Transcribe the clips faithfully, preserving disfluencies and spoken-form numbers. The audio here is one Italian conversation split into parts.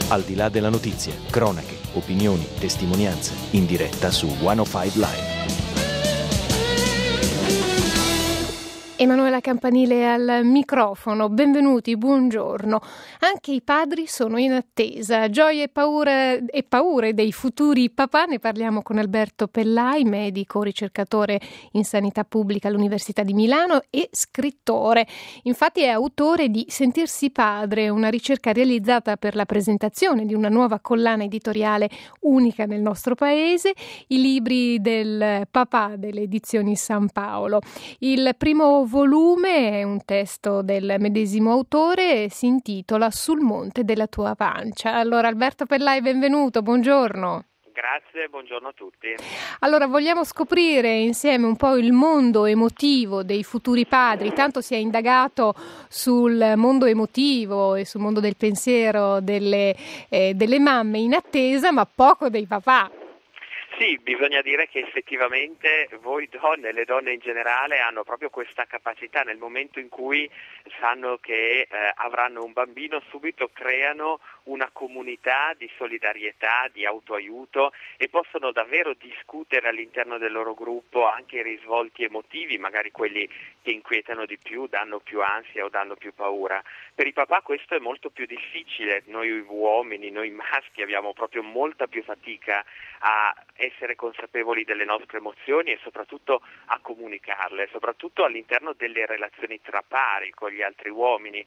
Al di là della notizia, cronache, opinioni, testimonianze, in diretta su centocinque Live. Emanuela Campanile al microfono, benvenuti, buongiorno. Anche i padri sono in attesa, gioie e paure, e paure dei futuri papà, ne parliamo con Alberto Pellai, medico, ricercatore in sanità pubblica all'Università di Milano e scrittore. Infatti è autore di Sentirsi padre, una ricerca realizzata per la presentazione di una nuova collana editoriale unica nel nostro paese, i libri del papà delle edizioni San Paolo. Il primo volume è un testo del medesimo autore e si intitola Sul monte della tua pancia. Allora Alberto Pellai, benvenuto, buongiorno. Grazie, buongiorno a tutti. Allora vogliamo scoprire insieme un po' il mondo emotivo dei futuri padri. Tanto si è indagato sul mondo emotivo e sul mondo del pensiero delle, eh, delle mamme in attesa, ma poco dei papà. Sì, bisogna dire che effettivamente voi donne, le donne in generale, hanno proprio questa capacità nel momento in cui sanno che eh, avranno un bambino, subito creano una comunità di solidarietà, di autoaiuto e possono davvero discutere all'interno del loro gruppo anche i risvolti emotivi, magari quelli che inquietano di più, danno più ansia o danno più paura. Per i papà questo è molto più difficile, noi uomini, noi maschi abbiamo proprio molta più fatica a essere consapevoli delle nostre emozioni e soprattutto a comunicarle, soprattutto all'interno delle relazioni tra pari con gli altri uomini.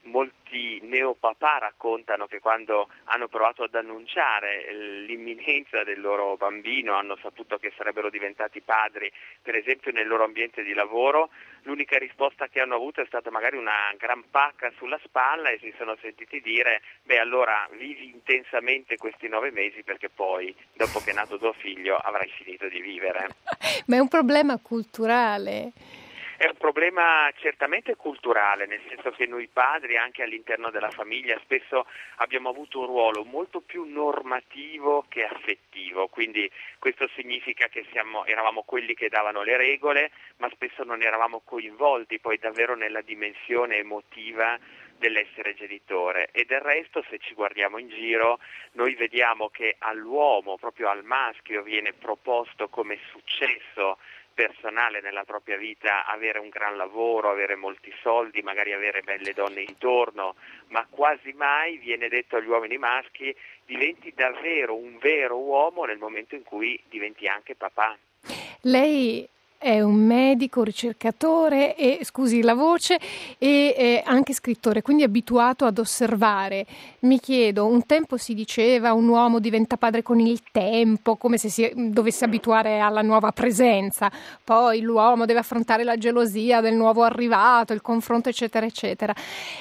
Molti neopapà raccontano che quando hanno provato ad annunciare l'imminenza del loro bambino, hanno saputo che sarebbero diventati padri, per esempio nel loro ambiente di lavoro, l'unica risposta che hanno avuto è stata magari una gran pacca sulla spalla e si sono sentiti dire: beh, allora vivi intensamente questi nove mesi perché poi, dopo che è nato tuo figlio, avrai finito di vivere. Ma è un problema culturale. È un problema certamente culturale, nel senso che noi padri, anche all'interno della famiglia, spesso abbiamo avuto un ruolo molto più normativo che affettivo, quindi questo significa che siamo, eravamo quelli che davano le regole, ma spesso non eravamo coinvolti poi davvero nella dimensione emotiva dell'essere genitore. E del resto, se ci guardiamo in giro, noi vediamo che all'uomo, proprio al maschio, viene proposto come successo personale nella propria vita avere un gran lavoro, avere molti soldi, magari avere belle donne intorno, ma quasi mai viene detto agli uomini maschi: diventi davvero un vero uomo nel momento in cui diventi anche papà. Lei è un medico, ricercatore e, scusi la voce, e è anche scrittore, quindi è abituato ad osservare. Mi chiedo, un tempo si diceva un uomo diventa padre con il tempo, come se si dovesse abituare alla nuova presenza, poi l'uomo deve affrontare la gelosia del nuovo arrivato, il confronto eccetera eccetera.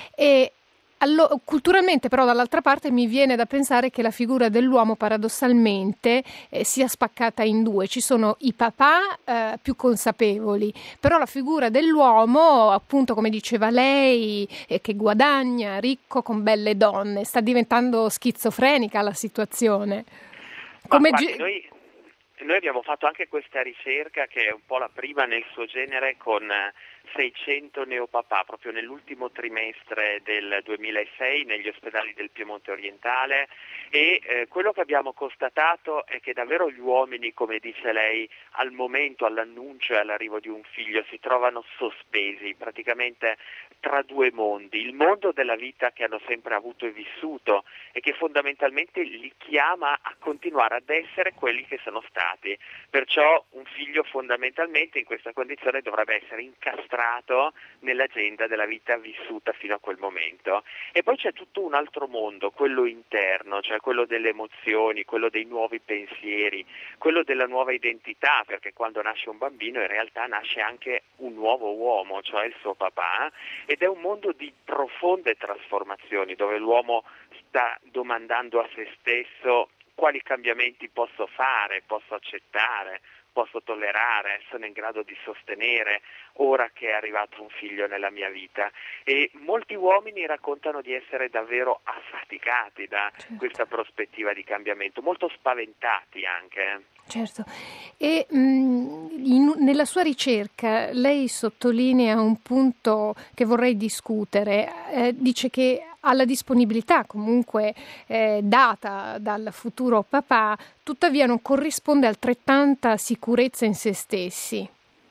E Allo, culturalmente però dall'altra parte mi viene da pensare che la figura dell'uomo paradossalmente eh, sia spaccata in due. Ci sono i papà eh, più consapevoli, però la figura dell'uomo, appunto come diceva lei, eh, che guadagna, ricco, con belle donne, sta diventando schizofrenica la situazione. Come Ma, guardi, gi- noi, noi abbiamo fatto anche questa ricerca che è un po' la prima nel suo genere con seicento neopapà proprio nell'ultimo trimestre del duemilasei negli ospedali del Piemonte orientale e eh, quello che abbiamo constatato è che davvero gli uomini, come dice lei, al momento, all'annuncio e all'arrivo di un figlio si trovano sospesi praticamente tra due mondi: il mondo della vita che hanno sempre avuto e vissuto e che fondamentalmente li chiama a continuare ad essere quelli che sono stati. Perciò un figlio fondamentalmente in questa condizione dovrebbe essere incastrato nell'agenda della vita vissuta fino a quel momento. E poi c'è tutto un altro mondo, quello interno, cioè quello delle emozioni, quello dei nuovi pensieri, quello della nuova identità, perché quando nasce un bambino in realtà nasce anche un nuovo uomo, cioè il suo papà, ed è un mondo di profonde trasformazioni dove l'uomo sta domandando a se stesso: quali cambiamenti posso fare, posso accettare, posso tollerare, sono in grado di sostenere ora che è arrivato un figlio nella mia vita. E molti uomini raccontano di essere davvero affaticati da certo. questa prospettiva di cambiamento, molto spaventati anche. Certo, e mh, in, nella sua ricerca lei sottolinea un punto che vorrei discutere, eh, dice che alla disponibilità comunque eh, data dal futuro papà, tuttavia non corrisponde altrettanta sicurezza in se stessi.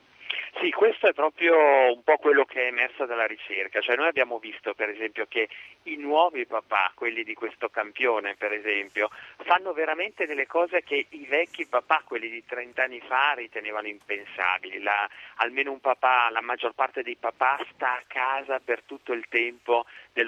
Sì, questo è proprio un po' quello che è emerso dalla ricerca, cioè noi abbiamo visto per esempio che i nuovi papà, quelli di questo campione per esempio, fanno veramente delle cose che i vecchi papà, quelli di trenta anni fa, ritenevano impensabili. La, almeno un papà, la maggior parte dei papà sta a casa per tutto il tempo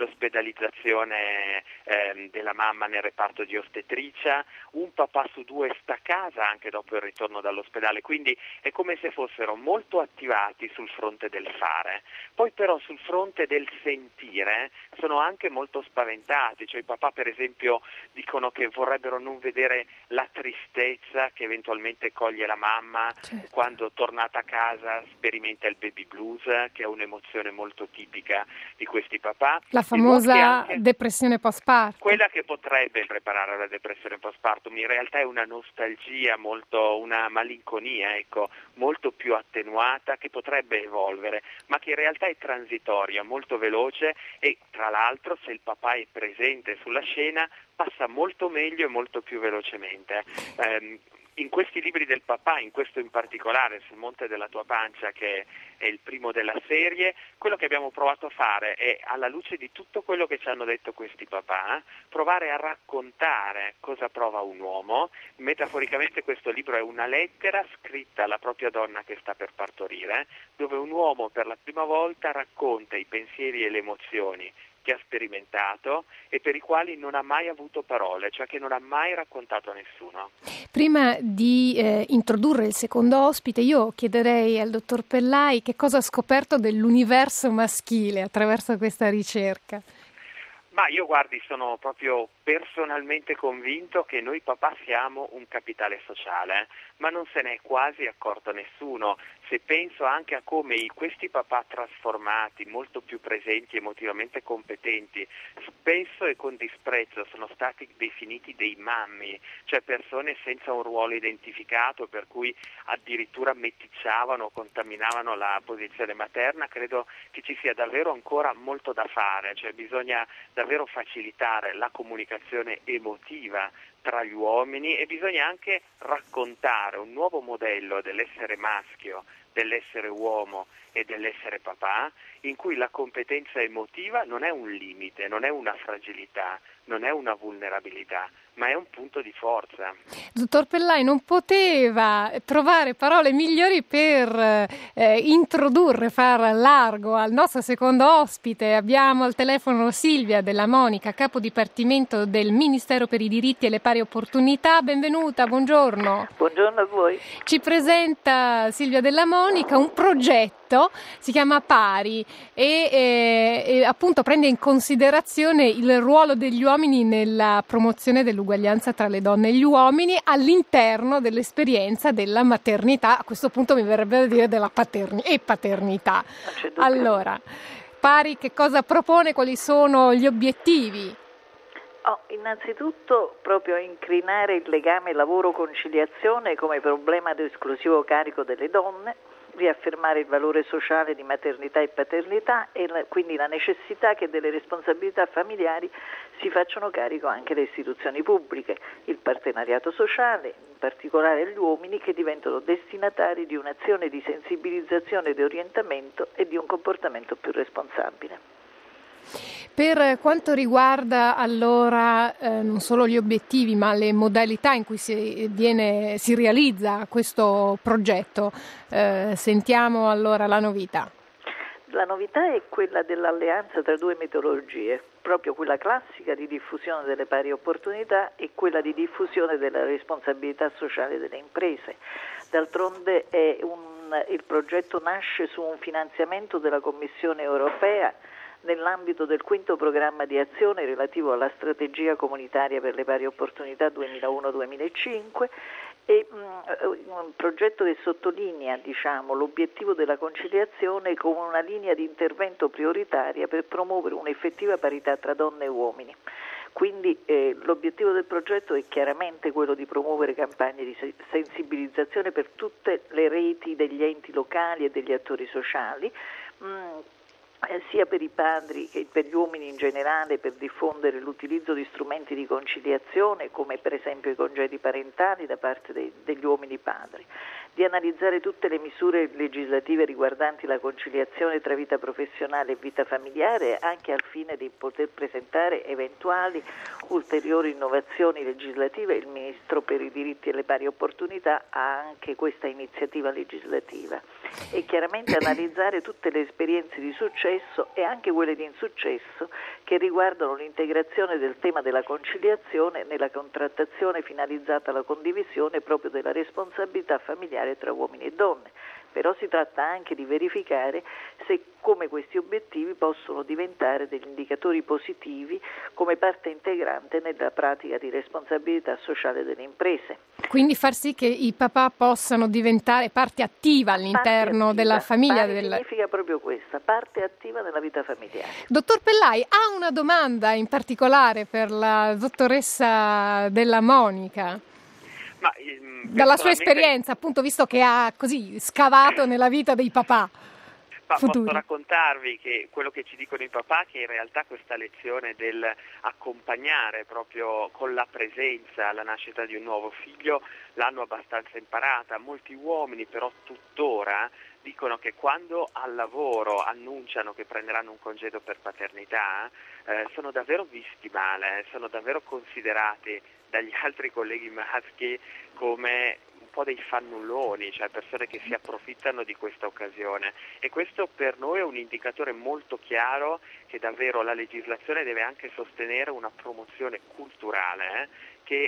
dell'ospedalizzazione eh, della mamma nel reparto di ostetricia, un papà su due sta a casa anche dopo il ritorno dall'ospedale, quindi è come se fossero molto attivati sul fronte del fare. Poi però sul fronte del sentire sono anche molto spaventati, cioè i papà per esempio dicono che vorrebbero non vedere la tristezza che eventualmente coglie la mamma, certo, quando tornata a casa sperimenta il baby blues, che è un'emozione molto tipica di questi papà. La famosa anche depressione postpartum. Quella che potrebbe preparare alla depressione postpartum, in realtà è una nostalgia, molto, una malinconia, ecco, molto più attenuata, che potrebbe evolvere, ma che in realtà è transitoria, molto veloce, e tra l'altro se il papà è presente sulla scena passa molto meglio e molto più velocemente. Um, In questi libri del papà, in questo in particolare, sul Monte della tua pancia, che è il primo della serie, quello che abbiamo provato a fare è, alla luce di tutto quello che ci hanno detto questi papà, provare a raccontare cosa prova un uomo. Metaforicamente questo libro è una lettera scritta alla propria donna che sta per partorire, dove un uomo per la prima volta racconta i pensieri e le emozioni che ha sperimentato e per i quali non ha mai avuto parole, cioè che non ha mai raccontato a nessuno. Prima di eh, introdurre il secondo ospite, io chiederei al dottor Pellai che cosa ha scoperto dell'universo maschile attraverso questa ricerca. Ma io guardi, sono proprio personalmente convinto che noi papà siamo un capitale sociale, ma non se ne è quasi accorto nessuno. Se penso anche a come questi papà trasformati, molto più presenti, emotivamente competenti, spesso e con disprezzo sono stati definiti dei mammi, cioè persone senza un ruolo identificato, per cui addirittura meticciavano, contaminavano la posizione materna, credo che ci sia davvero ancora molto da fare, cioè bisogna davvero facilitare la comunicazione emotiva tra gli uomini e bisogna anche raccontare un nuovo modello dell'essere maschio, dell'essere uomo e dell'essere papà, in cui la competenza emotiva non è un limite, non è una fragilità, non è una vulnerabilità, ma è un punto di forza. Dottor Pellai, non poteva trovare parole migliori per eh, introdurre, far largo al nostro secondo ospite. Abbiamo al telefono Silvia Della Monica, capo dipartimento del Ministero per i diritti e le pari opportunità. Benvenuta, buongiorno. Buongiorno a voi. Ci presenta Silvia Della Monica un progetto, si chiama Pari e, e, e appunto prende in considerazione il ruolo degli uomini nella promozione dell'uguaglianza tra le donne e gli uomini all'interno dell'esperienza della maternità, a questo punto mi verrebbe da dire della paterni- e paternità. Allora, Pari che cosa propone, quali sono gli obiettivi? Oh, innanzitutto proprio incrinare il legame lavoro-conciliazione come problema di esclusivo carico delle donne, riaffermare il valore sociale di maternità e paternità e la, quindi la necessità che delle responsabilità familiari si facciano carico anche le istituzioni pubbliche, il partenariato sociale, in particolare gli uomini che diventano destinatari di un'azione di sensibilizzazione e di orientamento e di un comportamento più responsabile. Per quanto riguarda allora eh, non solo gli obiettivi ma le modalità in cui si, viene, si realizza questo progetto, eh, sentiamo allora la novità. La novità è quella dell'alleanza tra due metodologie, proprio quella classica di diffusione delle pari opportunità e quella di diffusione della responsabilità sociale delle imprese. D'altronde è un, il progetto nasce su un finanziamento della Commissione europea nell'ambito del quinto programma di azione relativo alla strategia comunitaria per le pari opportunità duemilauno duemilacinque e mh, un progetto che sottolinea diciamo, l'obiettivo della conciliazione come una linea di intervento prioritaria per promuovere un'effettiva parità tra donne e uomini. Quindi eh, l'obiettivo del progetto è chiaramente quello di promuovere campagne di sensibilizzazione per tutte le reti degli enti locali e degli attori sociali, mh, eh, sia per i padri che per gli uomini in generale, per diffondere l'utilizzo di strumenti di conciliazione come per esempio i congedi parentali da parte dei, degli uomini padri, di analizzare tutte le misure legislative riguardanti la conciliazione tra vita professionale e vita familiare, anche al fine di poter presentare eventuali ulteriori innovazioni legislative. Il Ministro per i diritti e le pari opportunità ha anche questa iniziativa legislativa, e chiaramente analizzare tutte le esperienze di successo e anche quelle di insuccesso che riguardano l'integrazione del tema della conciliazione nella contrattazione finalizzata alla condivisione proprio della responsabilità familiare tra uomini e donne. Però si tratta anche di verificare se come questi obiettivi possono diventare degli indicatori positivi come parte integrante nella pratica di responsabilità sociale delle imprese. Quindi far sì che i papà possano diventare parte attiva all'interno parte attiva, della famiglia. Del... Significa proprio questa, parte attiva nella vita familiare. Dottor Pellai, ha una domanda in particolare per la dottoressa Della Monica? Ma, ehm, Dalla sua esperienza, appunto, visto che ha così scavato nella vita dei papà. Ma futuri. Posso raccontarvi che quello che ci dicono i papà, che in realtà questa lezione del accompagnare proprio con la presenza la nascita di un nuovo figlio l'hanno abbastanza imparata. Molti uomini però tuttora dicono che quando al lavoro annunciano che prenderanno un congedo per paternità eh, sono davvero visti male, sono davvero considerati dagli altri colleghi maschi come un po' dei fannulloni, cioè persone che si approfittano di questa occasione, e questo per noi è un indicatore molto chiaro che davvero la legislazione deve anche sostenere una promozione culturale eh, che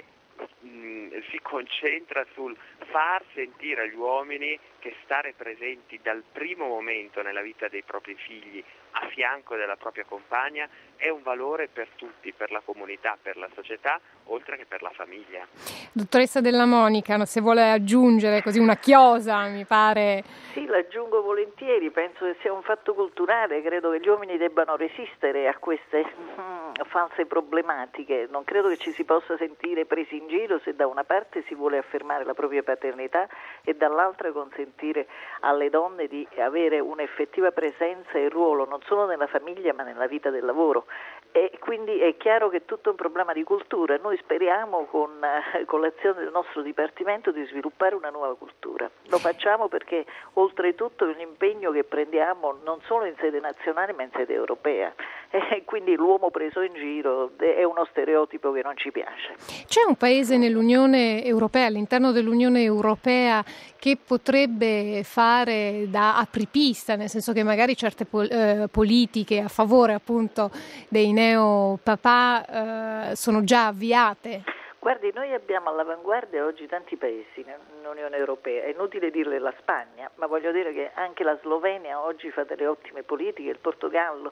mh, si concentra sul far sentire agli uomini che stare presenti dal primo momento nella vita dei propri figli a fianco della propria compagna è un valore per tutti, per la comunità, per la società, oltre che per la famiglia. Dottoressa Della Monica, se vuole aggiungere così una chiosa, mi pare. Sì, l'aggiungo volentieri, penso che sia un fatto culturale, credo che gli uomini debbano resistere a queste mm, false problematiche, non credo che ci si possa sentire presi in giro se da una parte si vuole affermare la propria paternità e dall'altra consentire alle donne di avere un'effettiva presenza e ruolo non solo nella famiglia ma nella vita del lavoro. E quindi è chiaro che è tutto un problema di cultura. Noi speriamo con, con l'azione del nostro Dipartimento di sviluppare una nuova cultura. Lo facciamo perché oltretutto è un impegno che prendiamo non solo in sede nazionale ma in sede europea, e quindi l'uomo preso in giro è uno stereotipo che non ci piace. C'è un paese nell'Unione Europea, all'interno dell'Unione Europea, che potrebbe fare da apripista, nel senso che magari certe pol- eh, politiche a favore appunto dei neopapà eh, sono già avviate? Guardi, noi abbiamo all'avanguardia oggi tanti paesi nell'Unione Europea, è inutile dirle la Spagna, ma voglio dire che anche la Slovenia oggi fa delle ottime politiche, il Portogallo.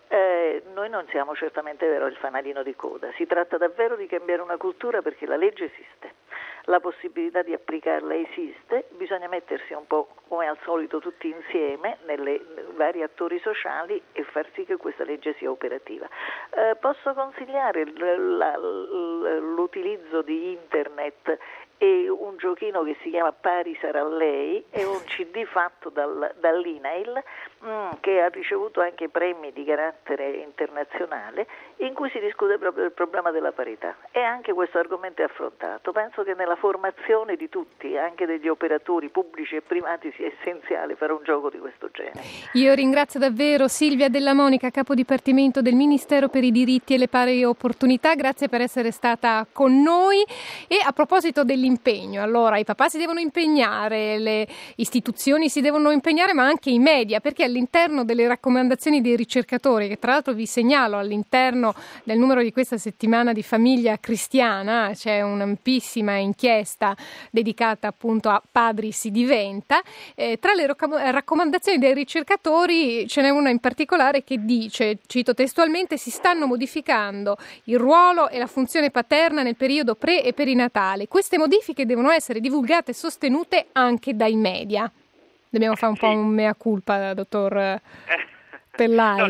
Eh, noi non siamo certamente vero il fanalino di coda, si tratta davvero di cambiare una cultura perché la legge esiste, la possibilità di applicarla esiste, bisogna mettersi un po' come al solito tutti insieme nelle vari attori sociali e far sì che questa legge sia operativa. Eh, posso consigliare l- la, l- l'utilizzo di internet e un giochino che si chiama Pari sarà lei, è un C D fatto dal, dall'I N A I L mh, che ha ricevuto anche premi di carattere internazionale, in cui si discute proprio del problema della parità e anche questo argomento è affrontato. Penso che nella formazione di tutti, anche degli operatori pubblici e privati, sia essenziale fare un gioco di questo genere. Io ringrazio davvero Silvia Della Monica, capo dipartimento del Ministero per i diritti e le pari opportunità, grazie per essere stata con noi. E a proposito dell'impegno, allora i papà si devono impegnare, le istituzioni si devono impegnare, ma anche i media, perché all'interno delle raccomandazioni dei ricercatori, che tra l'altro vi segnalo all'interno del numero di questa settimana di Famiglia Cristiana, c'è un'ampissima inchiesta dedicata appunto a Padri si diventa, eh, tra le raccomandazioni dei ricercatori ce n'è una in particolare che dice, cito testualmente, si stanno modificando il ruolo e la funzione paterna nel periodo pre e perinatale. Queste modifiche devono essere divulgate e sostenute anche dai media. Dobbiamo fare un sì. po' un mea culpa, dottor Pellai. No,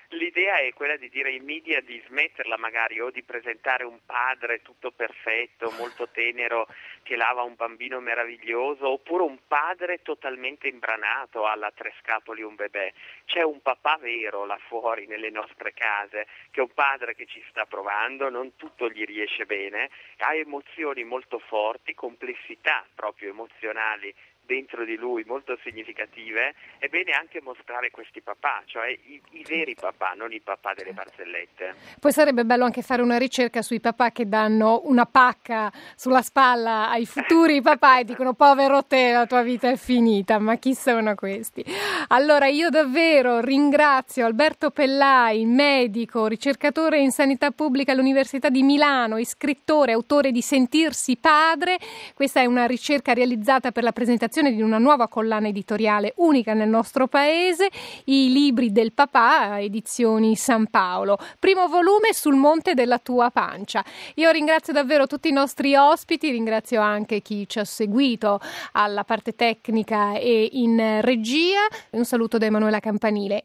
L'idea è quella di dire ai media di smetterla magari o di presentare un padre tutto perfetto, molto tenero, che lava un bambino meraviglioso, oppure un padre totalmente imbranato, alla tre scapoli un bebè. C'è un papà vero là fuori nelle nostre case, che è un padre che ci sta provando, non tutto gli riesce bene, ha emozioni molto forti, complessità proprio emozionali dentro di lui molto significative. È bene anche mostrare questi papà, cioè i, i veri papà, non i papà delle barzellette. Poi sarebbe bello anche fare una ricerca sui papà che danno una pacca sulla spalla ai futuri papà e dicono povero te, la tua vita è finita, ma chi sono questi? Allora io davvero ringrazio Alberto Pellai, medico, ricercatore in sanità pubblica all'Università di Milano, scrittore, autore di Sentirsi padre. Questa è una ricerca realizzata per la presentazione di una nuova collana editoriale unica nel nostro paese, I libri del papà, edizioni San Paolo, primo volume Sul monte della tua pancia. Io ringrazio davvero tutti i nostri ospiti, ringrazio anche chi ci ha seguito alla parte tecnica e in regia. Un saluto da Emanuela Campanile.